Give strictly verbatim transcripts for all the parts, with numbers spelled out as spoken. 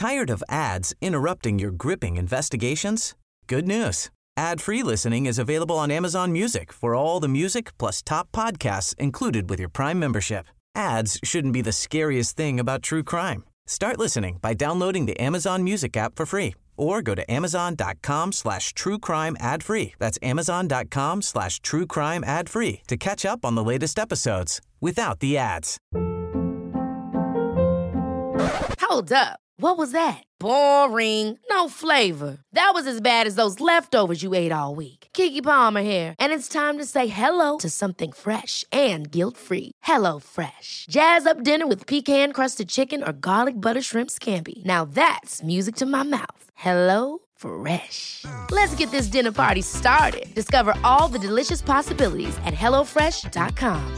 Tired of ads interrupting your gripping investigations? Good news. Ad-free listening is available on Amazon Music for all the music plus top podcasts included with your Prime membership. Ads shouldn't be the scariest thing about true crime. Start listening by downloading the Amazon Music app for free or go to amazon.com slash true crime ad free. That's amazon.com slash true crime ad free to catch up on the latest episodes without the ads. Hold up. What was that? Boring. No flavor. That was as bad as those leftovers you ate all week. Keke Palmer here, and it's time to say hello to something fresh and guilt-free. Hello Fresh. Jazz up dinner with pecan-crusted chicken or garlic butter shrimp scampi. Now that's music to my mouth. Hello Fresh. Let's get this dinner party started. Discover all the delicious possibilities at hello fresh dot com.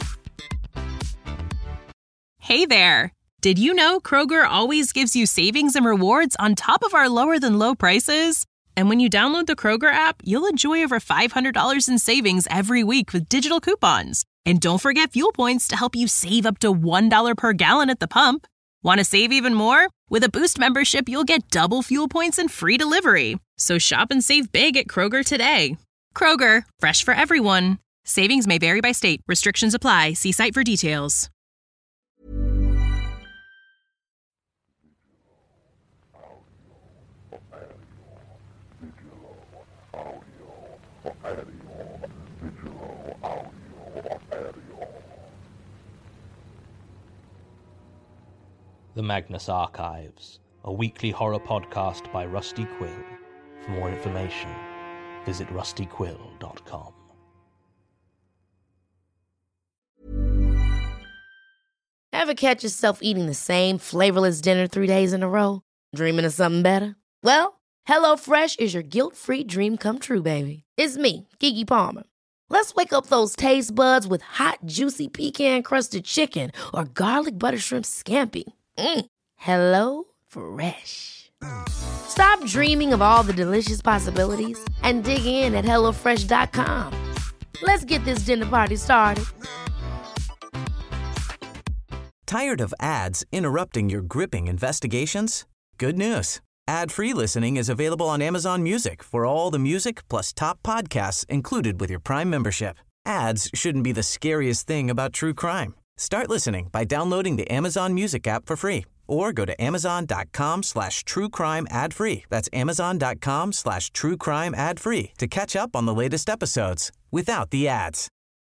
Hey there. Did you know Kroger always gives you savings and rewards on top of our lower-than-low prices? And when you download the Kroger app, you'll enjoy over five hundred dollars in savings every week with digital coupons. And don't forget fuel points to help you save up to one dollar per gallon at the pump. Want to save even more? With a Boost membership, you'll get double fuel points and free delivery. So shop and save big at Kroger today. Kroger, fresh for everyone. Savings may vary by state. Restrictions apply. See site for details. The Magnus Archives, a weekly horror podcast by Rusty Quill. For more information, visit rusty quill dot com. Ever catch yourself eating the same flavorless dinner three days in a row? Dreaming of something better? Well, HelloFresh is your guilt-free dream come true, baby. It's me, Keke Palmer. Let's wake up those taste buds with hot, juicy pecan-crusted chicken or garlic butter shrimp scampi. Mm. Hello Fresh. Stop dreaming of all the delicious possibilities and dig in at hello fresh dot com. Let's get this dinner party started. Tired of ads interrupting your gripping investigations? Good news. Ad-free listening is available on Amazon Music for all the music plus top podcasts included with your Prime membership. Ads shouldn't be the scariest thing about true crime. Start listening by downloading the Amazon Music app for free or go to amazon.com slash true crime ad free. That's amazon.com slash true crime ad free to catch up on the latest episodes without the ads.